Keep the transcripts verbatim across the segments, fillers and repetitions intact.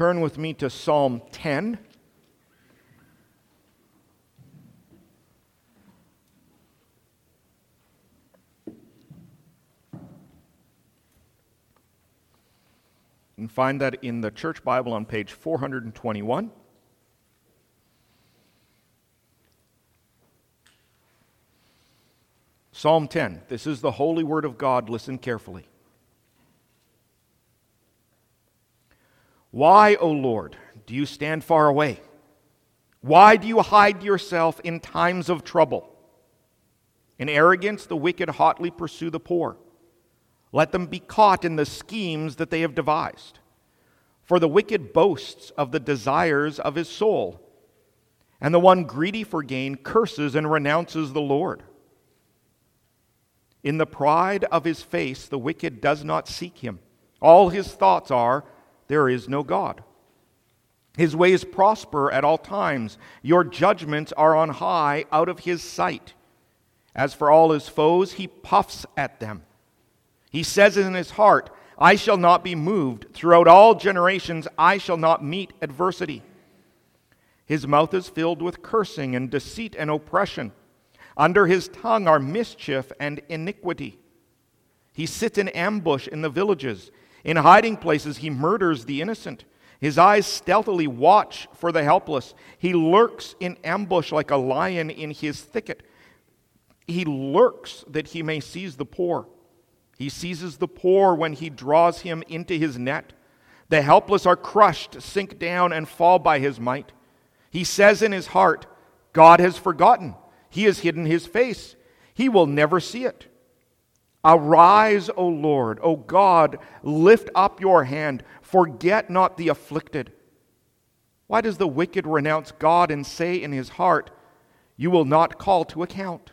turn with me to Psalm ten. You can find that in the Church Bible on page four hundred twenty-one. Psalm ten. This is the holy word of God. Listen carefully. Why, O Lord, do you stand far away? Why do you hide yourself in times of trouble? In arrogance, the wicked hotly pursue the poor. Let them be caught in the schemes that they have devised. For the wicked boasts of the desires of his soul, and the one greedy for gain curses and renounces the Lord. In the pride of his face, the wicked does not seek him. All his thoughts are, there is no God. His ways prosper at all times. Your judgments are on high out of his sight. As for all his foes, he puffs at them. He says in his heart, I shall not be moved. Throughout all generations, I shall not meet adversity. His mouth is filled with cursing and deceit and oppression. Under his tongue are mischief and iniquity. He sits in ambush in the villages. In hiding places he murders the innocent. His eyes stealthily watch for the helpless. He lurks in ambush like a lion in his thicket. He lurks that he may seize the poor. He seizes the poor when he draws him into his net. The helpless are crushed, sink down, and fall by his might. He says in his heart, God has forgotten. He has hidden his face. He will never see it. Arise, O Lord, O God, lift up your hand. Forget not the afflicted. Why does the wicked renounce God and say in his heart, you will not call to account?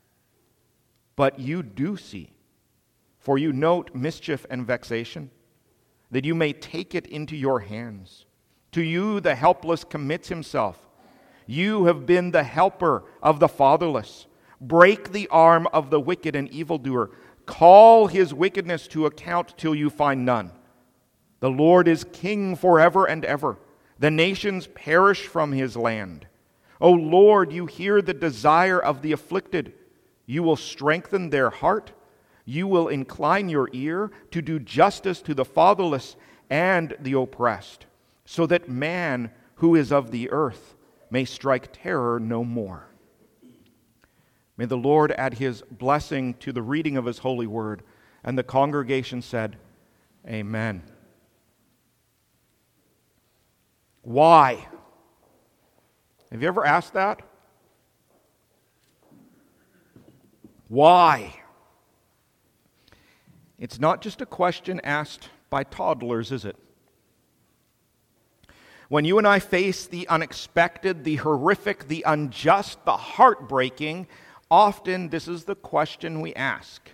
But you do see, for you note mischief and vexation, that you may take it into your hands. To you the helpless commits himself. You have been the helper of the fatherless. Break the arm of the wicked and evildoer. Call his wickedness to account till you find none. The Lord is king forever and ever. The nations perish from his land. O Lord, you hear the desire of the afflicted. You will strengthen their heart. You will incline your ear to do justice to the fatherless and the oppressed, so that man who is of the earth may strike terror no more. May the Lord add his blessing to the reading of his holy word. And the congregation said, Amen. Why? Have you ever asked that? Why? It's not just a question asked by toddlers, is it? When you and I face the unexpected, the horrific, the unjust, the heartbreaking, often this is the question we ask.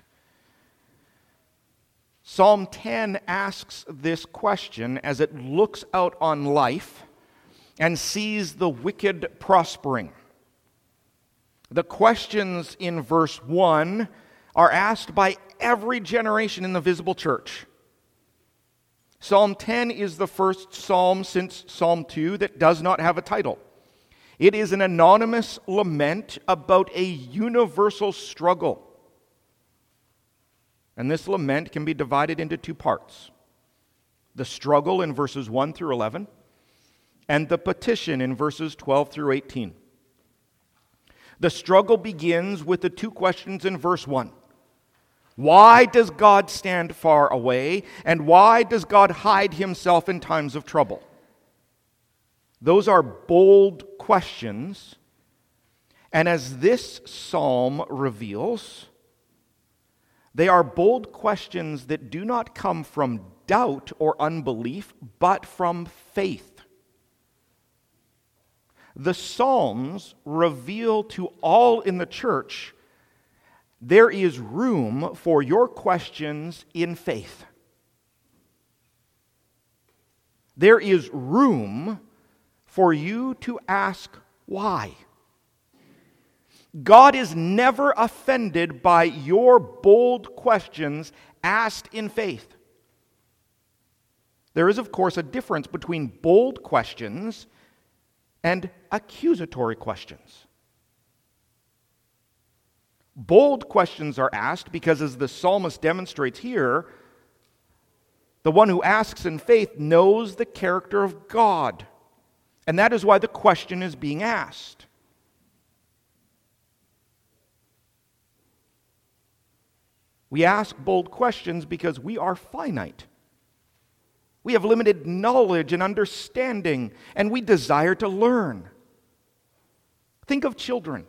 Psalm ten asks this question as it looks out on life and sees the wicked prospering. The questions in verse one are asked by every generation in the visible church. Psalm ten is the first psalm since Psalm two that does not have a title. It is an anonymous lament about a universal struggle. And this lament can be divided into two parts. The struggle in verses one through eleven, and the petition in verses twelve through eighteen. The struggle begins with the two questions in verse one. Why does God stand far away? And why does God hide himself in times of trouble? Those are bold questions. And as this psalm reveals, they are bold questions that do not come from doubt or unbelief, but from faith. The Psalms reveal to all in the church there is room for your questions in faith. There is room for you to ask why. God is never offended by your bold questions asked in faith. There is, of course, a difference between bold questions and accusatory questions. Bold questions are asked because, as the psalmist demonstrates here, the one who asks in faith knows the character of God. And that is why the question is being asked. We ask bold questions because we are finite. We have limited knowledge and understanding, and we desire to learn. Think of children.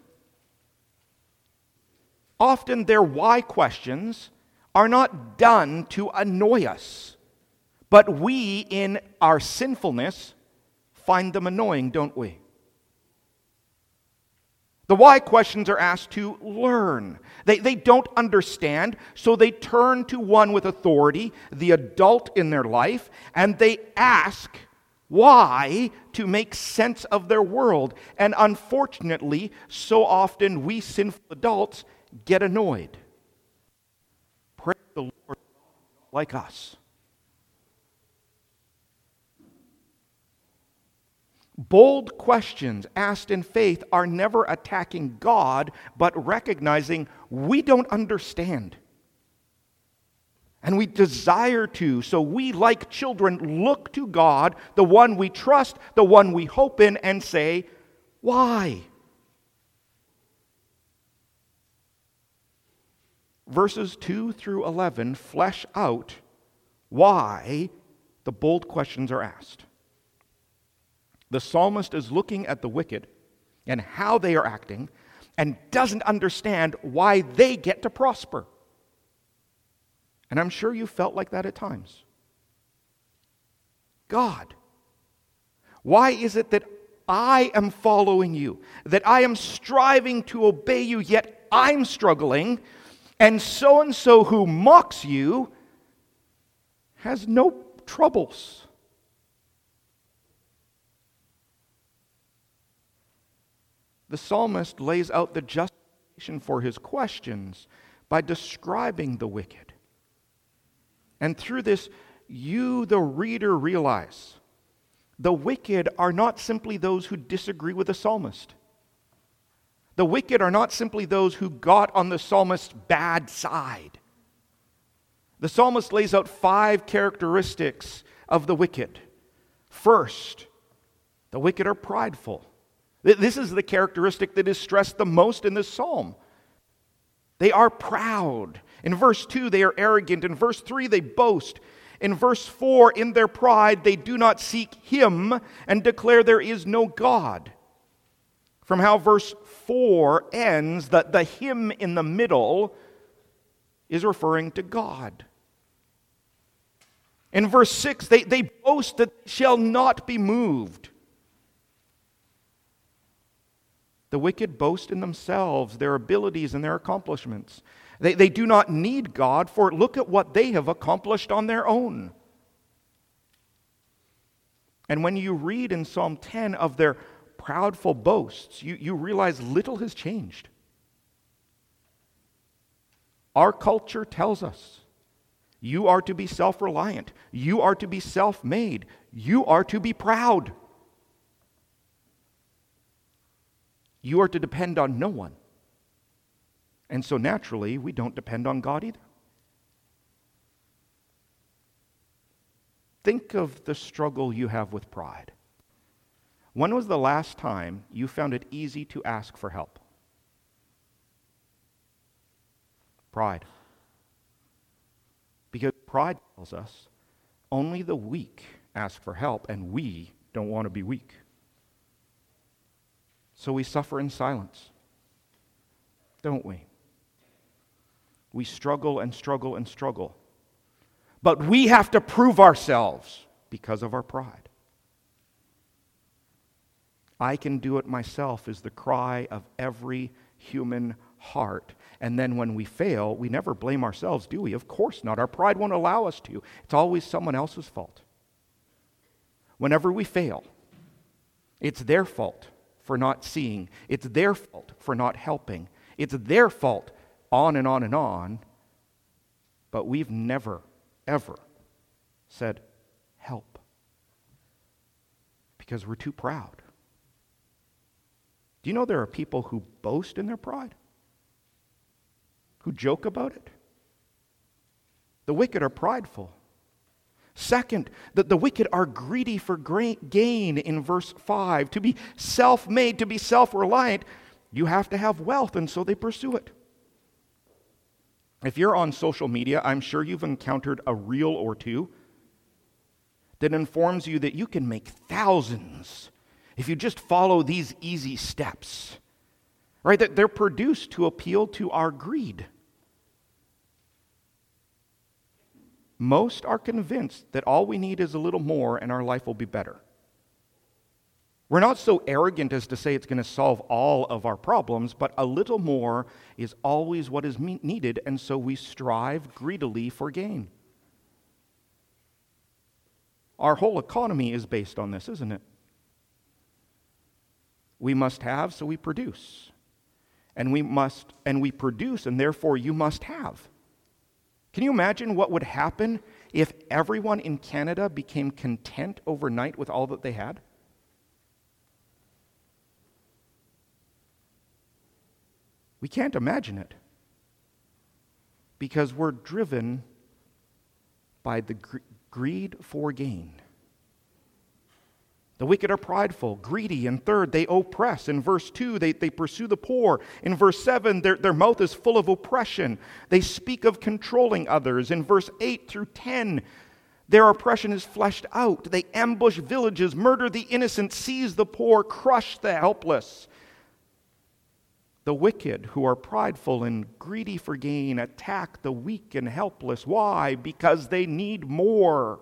Often their why questions are not done to annoy us, but we, in our sinfulness, find them annoying, don't we? The why questions are asked to learn. They, they don't understand, so they turn to one with authority, the adult in their life, and they ask why to make sense of their world. And unfortunately, so often we sinful adults get annoyed. Praise the Lord, like us. Bold questions asked in faith are never attacking God, but recognizing we don't understand. And we desire to, so we, like children, look to God, the one we trust, the one we hope in, and say, why? Verses two through eleven flesh out why the bold questions are asked. The psalmist is looking at the wicked and how they are acting and doesn't understand why they get to prosper. And I'm sure you felt like that at times. God, why is it that I am following you, that I am striving to obey you, yet I'm struggling, and so-and-so who mocks you has no troubles? The psalmist lays out the justification for his questions by describing the wicked. And through this, you, the reader, realize the wicked are not simply those who disagree with the psalmist. The wicked are not simply those who got on the psalmist's bad side. The psalmist lays out five characteristics of the wicked. First, the wicked are prideful. This is the characteristic that is stressed the most in this psalm. They are proud. In verse two, they are arrogant. In verse three, they boast. In verse four, in their pride, they do not seek Him and declare there is no God. From how verse four ends, that the him in the middle is referring to God. In verse six, they, they boast that they shall not be moved. The wicked boast in themselves, their abilities and their accomplishments. They, they do not need God, for look at what they have accomplished on their own. And when you read in Psalm ten of their proudful boasts, you, you realize little has changed. Our culture tells us you are to be self-reliant, you are to be self-made, you are to be proud. You are to depend on no one. And so naturally, we don't depend on God either. Think of the struggle you have with pride. When was the last time you found it easy to ask for help? Pride. Because pride tells us only the weak ask for help, and we don't want to be weak. So we suffer in silence, don't we? We struggle and struggle and struggle. But we have to prove ourselves because of our pride. I can do it myself is the cry of every human heart. And then when we fail, we never blame ourselves, do we? Of course not. Our pride won't allow us to. It's always someone else's fault. Whenever we fail, it's their fault for not seeing. It's their fault for not helping. It's their fault, on and on and on. But we've never, ever said, help. Because we're too proud. Do you know there are people who boast in their pride? Who joke about it? The wicked are prideful. Second, that the wicked are greedy for gain in verse five. To be self-made, to be self-reliant, you have to have wealth, and so they pursue it. If you're on social media, I'm sure you've encountered a reel or two that informs you that you can make thousands if you just follow these easy steps. Right? That they're produced to appeal to our greed. Most are convinced that all we need is a little more and our life will be better. We're not so arrogant as to say it's going to solve all of our problems, but a little more is always what is needed, and so we strive greedily for gain. Our whole economy is based on this, isn't it? We must have, so we produce. And we must, and we produce, and therefore you must have. Can you imagine what would happen if everyone in Canada became content overnight with all that they had? We can't imagine it because we're driven by the gr- greed for gain. The wicked are prideful, greedy, and third, they oppress. In verse two, they, they pursue the poor. In verse seven, their, their mouth is full of oppression. They speak of controlling others. In verse eight through ten, their oppression is fleshed out. They ambush villages, murder the innocent, seize the poor, crush the helpless. The wicked, who are prideful and greedy for gain, attack the weak and helpless. Why? Because they need more.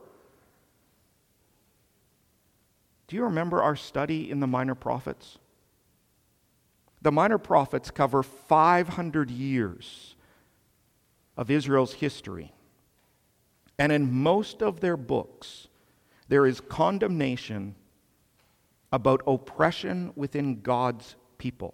Do you remember our study in the Minor Prophets? The Minor Prophets cover five hundred years of Israel's history. And in most of their books, there is condemnation about oppression within God's people.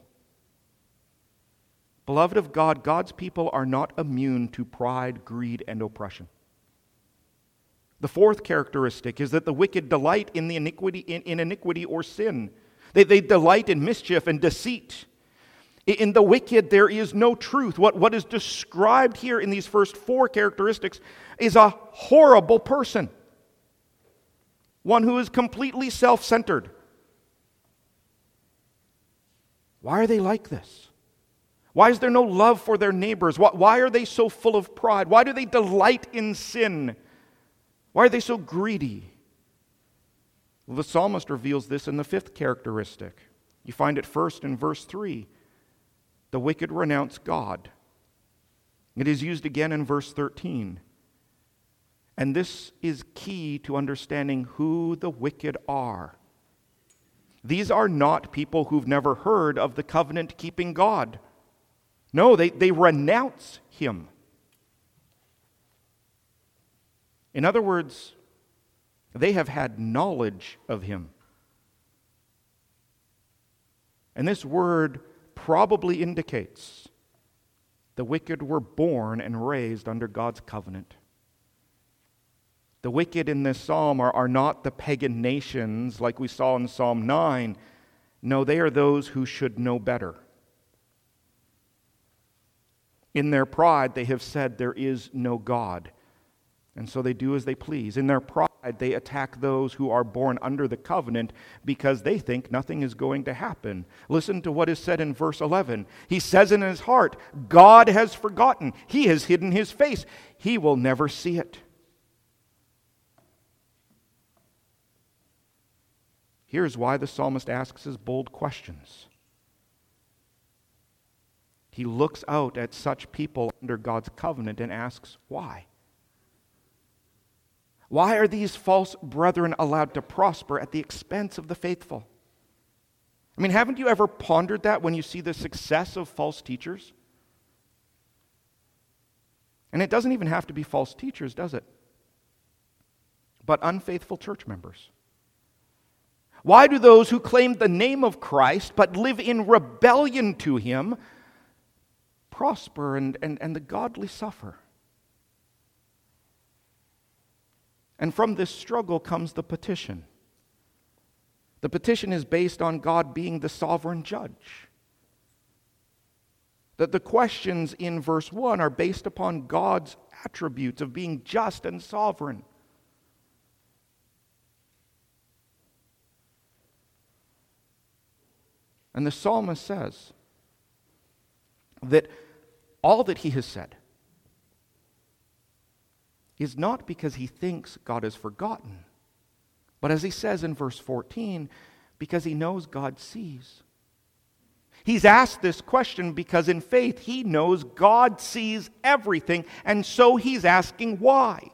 Beloved of God, God's people are not immune to pride, greed, and oppression. The fourth characteristic is that the wicked delight in the iniquity, in, in iniquity or sin. They, they delight in mischief and deceit. In, in the wicked, there is no truth. What, what is described here in these first four characteristics is a horrible person. One who is completely self-centered. Why are they like this? Why is there no love for their neighbors? Why, why are they so full of pride? Why do they delight in sin? Why are they so greedy? Well, the psalmist reveals this in the fifth characteristic. You find it first in verse three. The wicked renounce God. It is used again in verse thirteen. And this is key to understanding who the wicked are. These are not people who've never heard of the covenant-keeping God. No, they, they renounce Him. In other words, they have had knowledge of Him. And this word probably indicates the wicked were born and raised under God's covenant. The wicked in this psalm are, are not the pagan nations like we saw in Psalm nine. No, they are those who should know better. In their pride, they have said there is no God. And so they do as they please. In their pride, they attack those who are born under the covenant because they think nothing is going to happen. Listen to what is said in verse eleven. He says in his heart, God has forgotten. He has hidden His face. He will never see it. Here's why the psalmist asks his bold questions. He looks out at such people under God's covenant and asks, why? Why are these false brethren allowed to prosper at the expense of the faithful? I mean, haven't you ever pondered that when you see the success of false teachers? And it doesn't even have to be false teachers, does it? But unfaithful church members. Why do those who claim the name of Christ but live in rebellion to Him prosper and, and, and the godly suffer? And from this struggle comes the petition. The petition is based on God being the sovereign judge. That the questions in verse one are based upon God's attributes of being just and sovereign. And the psalmist says that all that he has said is not because he thinks God has forgotten, but as he says in verse fourteen, because he knows God sees. He's asked this question because in faith he knows God sees everything, and so he's asking why.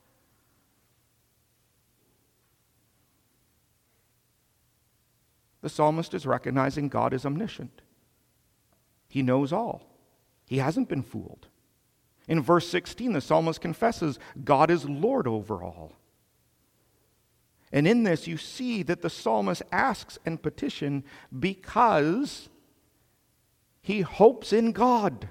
The psalmist is recognizing God is omniscient. He knows all. He hasn't been fooled. In verse sixteen, the psalmist confesses God is Lord over all. And in this, you see that the psalmist asks and petitions because he hopes in God.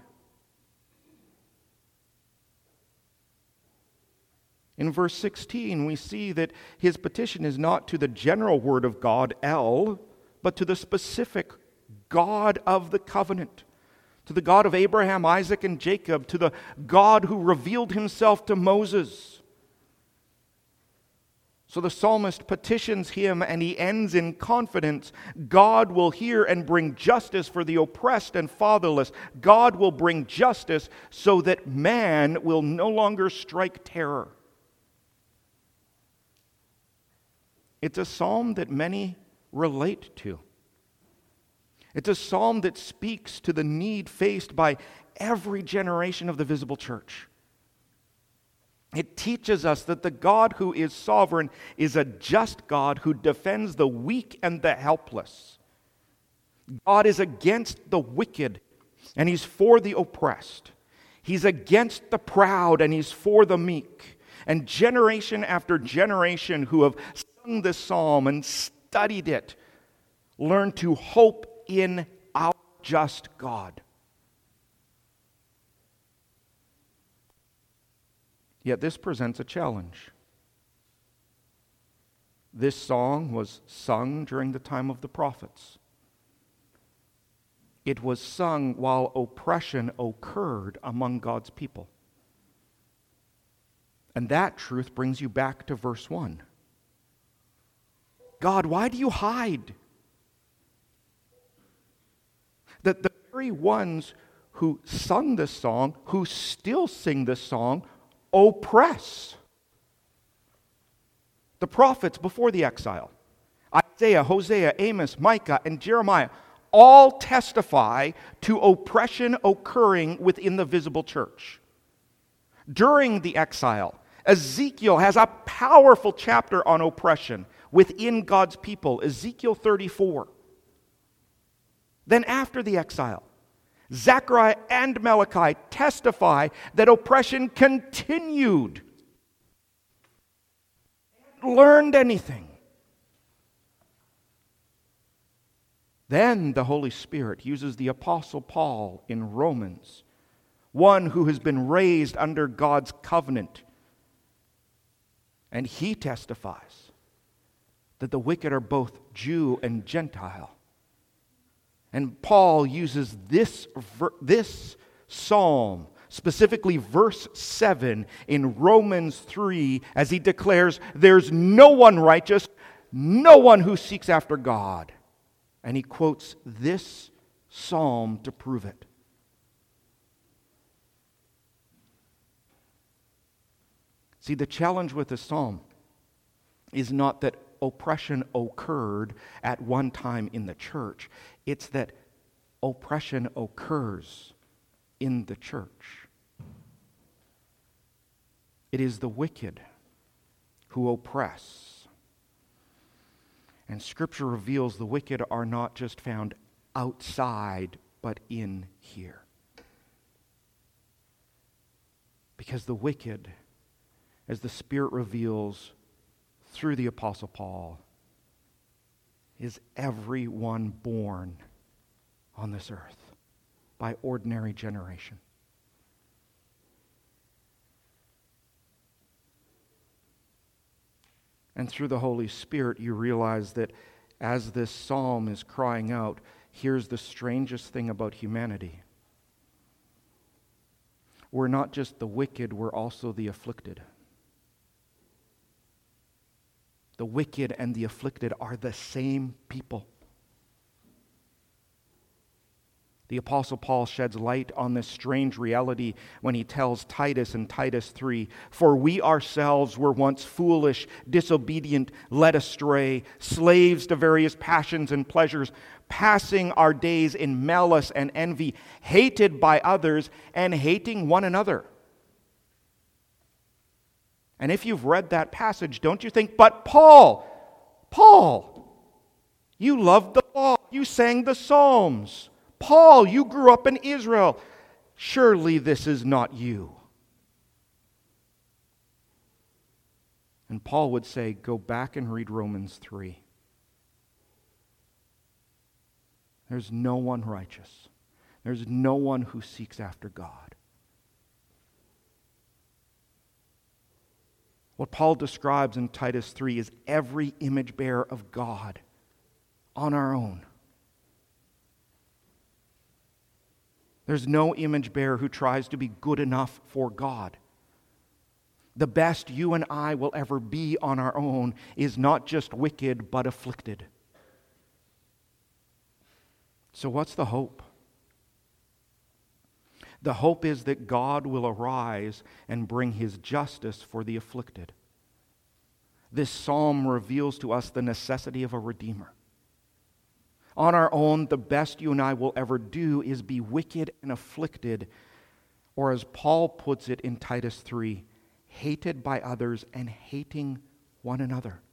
In verse sixteen, we see that his petition is not to the general word of God, El, but to the specific God of the covenant, to the God of Abraham, Isaac, and Jacob, to the God who revealed himself to Moses. So the psalmist petitions him, and he ends in confidence. God will hear and bring justice for the oppressed and fatherless. God will bring justice so that man will no longer strike terror. It's a psalm that many relate to. It's a psalm that speaks to the need faced by every generation of the visible church. It teaches us that the God who is sovereign is a just God who defends the weak and the helpless. God is against the wicked, and he's for the oppressed. He's against the proud, and he's for the meek. And generation after generation who have sung this psalm and studied it learn to hope in our just God. Yet this presents a challenge. This song was sung during the time of the prophets. It was sung while oppression occurred among God's people. And that truth brings you back to verse one. God, why do you hide? That the very ones who sung this song, who still sing this song, oppress. The prophets before the exile, Isaiah, Hosea, Amos, Micah, and Jeremiah, all testify to oppression occurring within the visible church. During the exile, Ezekiel has a powerful chapter on oppression within God's people, Ezekiel thirty-four. Then after the exile, Zechariah and Malachi testify that oppression continued. They hadn't learned anything. Then the Holy Spirit uses the Apostle Paul in Romans, one who has been raised under God's covenant. And he testifies that the wicked are both Jew and Gentile. And Paul uses this, this psalm, specifically verse seven in Romans three, as he declares, there's no one righteous, no one who seeks after God. And he quotes this psalm to prove it. See, the challenge with this psalm is not that oppression occurred at one time in the church. It's that oppression occurs in the church. It is the wicked who oppress. And Scripture reveals the wicked are not just found outside, but in here. Because the wicked, as the Spirit reveals through the Apostle Paul, is everyone born on this earth by ordinary generation. And through the Holy Spirit, you realize that as this psalm is crying out, here's the strangest thing about humanity. We're not just the wicked, we're also the afflicted. The wicked and the afflicted are the same people. The Apostle Paul sheds light on this strange reality when he tells Titus in Titus three, "For we ourselves were once foolish, disobedient, led astray, slaves to various passions and pleasures, passing our days in malice and envy, hated by others and hating one another." And if you've read that passage, don't you think, but Paul, Paul, you loved the law, you sang the Psalms. Paul, you grew up in Israel. Surely this is not you. And Paul would say, go back and read Romans three. There's no one righteous. There's no one who seeks after God. What Paul describes in Titus three is every image bearer of God on our own. There's no image bearer who tries to be good enough for God. The best you and I will ever be on our own is not just wicked, but afflicted. So what's the hope? The hope is that God will arise and bring His justice for the afflicted. This psalm reveals to us the necessity of a Redeemer. On our own, the best you and I will ever do is be wicked and afflicted, or as Paul puts it in Titus three, hated by others and hating one another.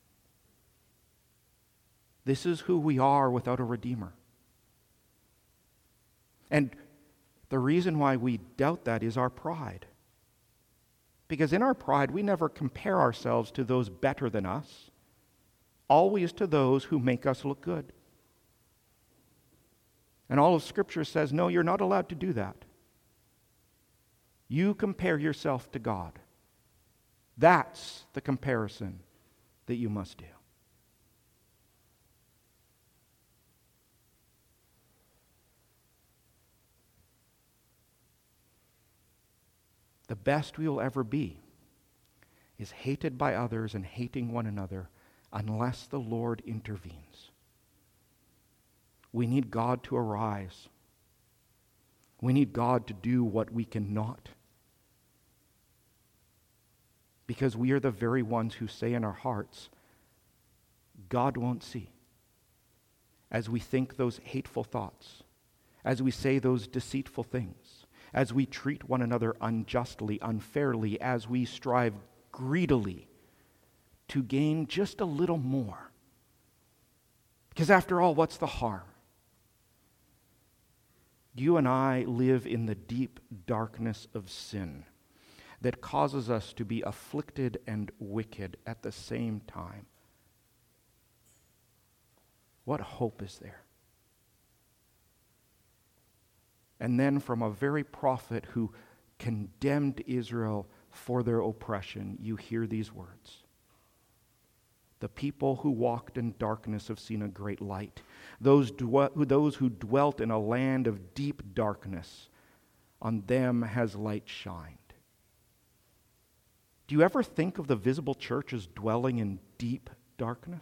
This is who we are without a Redeemer. And the reason why we doubt that is our pride. Because in our pride, we never compare ourselves to those better than us, always to those who make us look good. And all of Scripture says, no, you're not allowed to do that. You compare yourself to God. That's the comparison that you must do. The best we will ever be is hated by others and hating one another unless the Lord intervenes. We need God to arise. We need God to do what we cannot. Because we are the very ones who say in our hearts, God won't see. As we think those hateful thoughts, as we say those deceitful things, as we treat one another unjustly, unfairly, as we strive greedily to gain just a little more. Because after all, what's the harm? You and I live in the deep darkness of sin that causes us to be afflicted and wicked at the same time. What hope is there? And then from a very prophet who condemned Israel for their oppression, you hear these words. The people who walked in darkness have seen a great light. Those, dwe- those who dwelt in a land of deep darkness, on them has light shined. Do you ever think of the visible church as dwelling in deep darkness?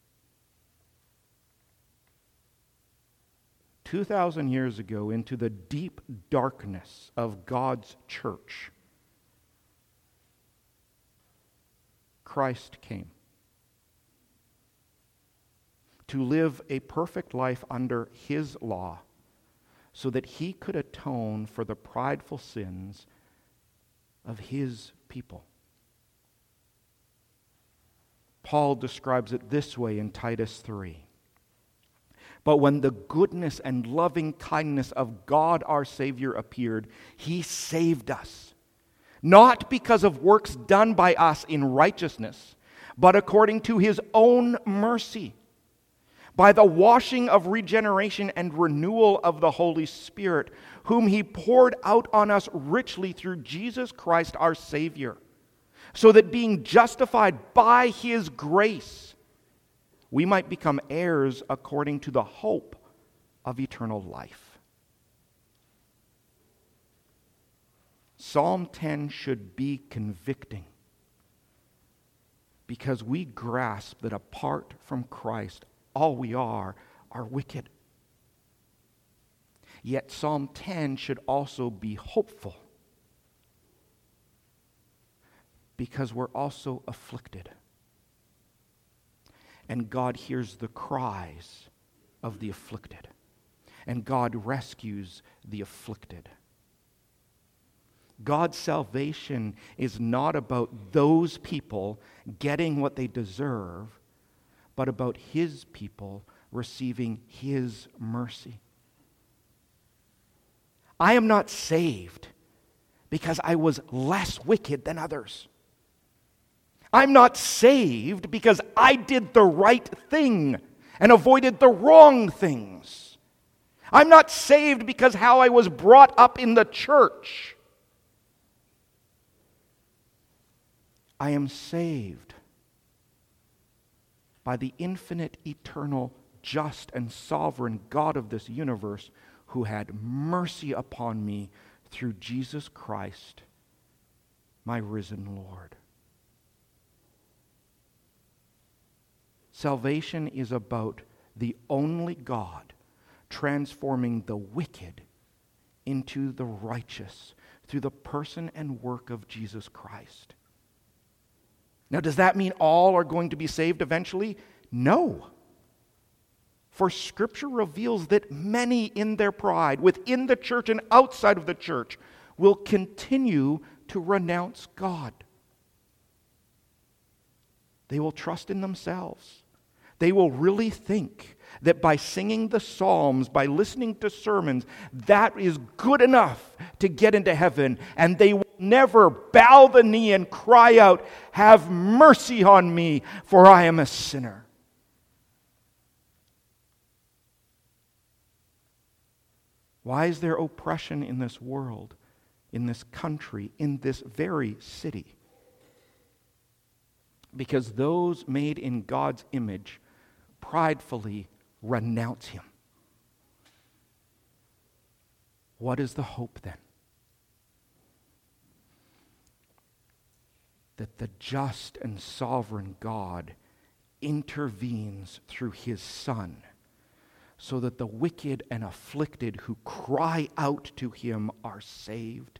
Two thousand years ago, into the deep darkness of God's church, Christ came to live a perfect life under His law so that He could atone for the prideful sins of His people. Paul describes it this way in Titus three. But when the goodness and loving kindness of God our Savior appeared, He saved us, not because of works done by us in righteousness, but according to His own mercy, by the washing of regeneration and renewal of the Holy Spirit, whom He poured out on us richly through Jesus Christ our Savior, so that being justified by His grace, we might become heirs according to the hope of eternal life. Psalm ten should be convicting because we grasp that apart from Christ, all we are are wicked. Yet Psalm ten should also be hopeful because we're also afflicted. And God hears the cries of the afflicted. And God rescues the afflicted. God's salvation is not about those people getting what they deserve, but about His people receiving His mercy. I am not saved because I was less wicked than others. I'm not saved because I did the right thing and avoided the wrong things. I'm not saved because how I was brought up in the church. I am saved by the infinite, eternal, just, and sovereign God of this universe who had mercy upon me through Jesus Christ, my risen Lord. Salvation is about the only God transforming the wicked into the righteous through the person and work of Jesus Christ. Now, does that mean all are going to be saved eventually? No. For Scripture reveals that many in their pride, within the church and outside of the church, will continue to renounce God. They will trust in themselves. They will really think that by singing the Psalms, by listening to sermons, that is good enough to get into heaven, and they will never bow the knee and cry out, "Have mercy on me, for I am a sinner." Why is there oppression in this world, in this country, in this very city? Because those made in God's image pridefully renounce Him. What is the hope then? That the just and sovereign God intervenes through His Son, so that the wicked and afflicted who cry out to Him are saved.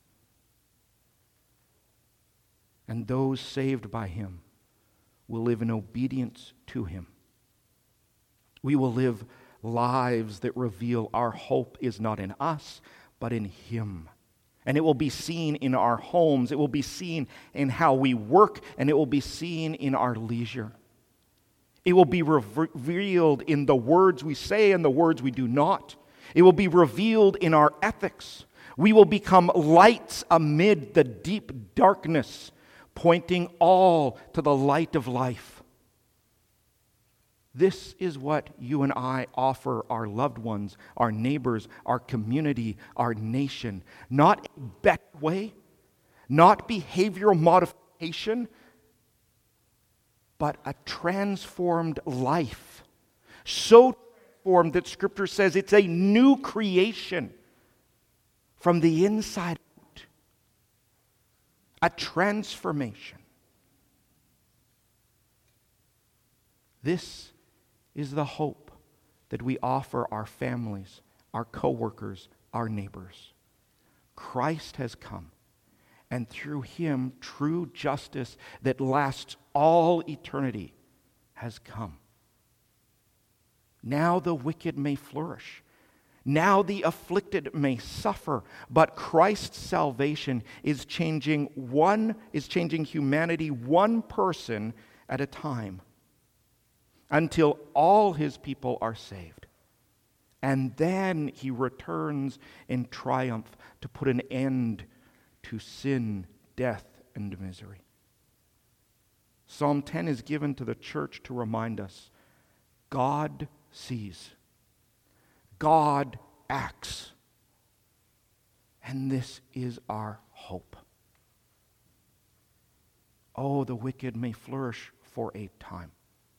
And those saved by Him will live in obedience to Him. We will live lives that reveal our hope is not in us, but in Him. And it will be seen in our homes, it will be seen in how we work, and it will be seen in our leisure. It will be revealed in the words we say and the words we do not. It will be revealed in our ethics. We will become lights amid the deep darkness, pointing all to the light of life. This is what you and I offer our loved ones, our neighbors, our community, our nation. Not a better way, not behavioral modification, but a transformed life. So transformed that Scripture says it's a new creation from the inside out. A transformation. This is the hope that we offer our families, our co-workers, our neighbors. Christ has come, and through Him, true justice that lasts all eternity has come. Now the wicked may flourish. Now the afflicted may suffer, but Christ's salvation is changing one, is changing humanity one person at a time, until all His people are saved. And then He returns in triumph to put an end to sin, death, and misery. Psalm ten is given to the church to remind us, God sees. God acts. And this is our hope. Oh, the wicked may flourish for a time,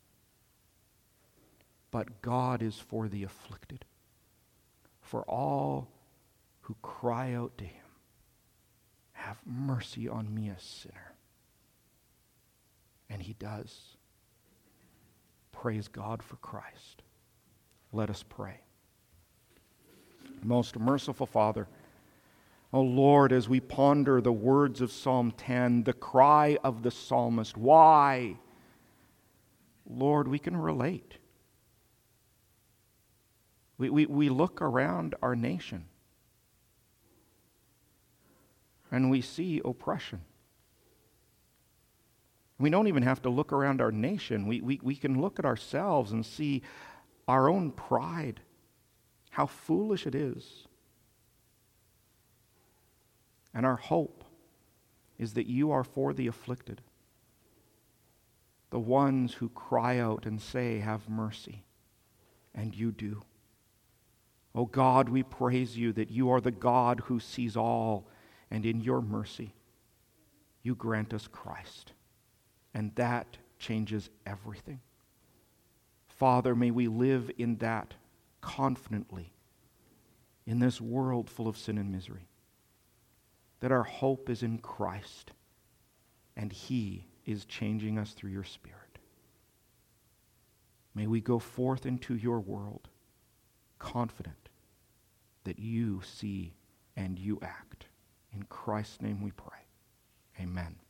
but God is for the afflicted, for all who cry out to him, have mercy on me, a sinner. And he does. Praise God for Christ. Let us pray. Most merciful Father, O Lord, as we ponder the words of Psalm ten, the cry of the psalmist, why? Lord, we can relate. We, we, we look around our nation and we see oppression. We don't even have to look around our nation. We, we, we can look at ourselves and see our own pride, how foolish it is. And our hope is that you are for the afflicted, the ones who cry out and say, have mercy, and you do. O God, we praise you that you are the God who sees all, and in your mercy, you grant us Christ. And that changes everything. Father, may we live in that confidently in this world full of sin and misery. That our hope is in Christ, and he is changing us through your Spirit. May we go forth into your world confident that you see and you act. In Christ's name we pray. Amen.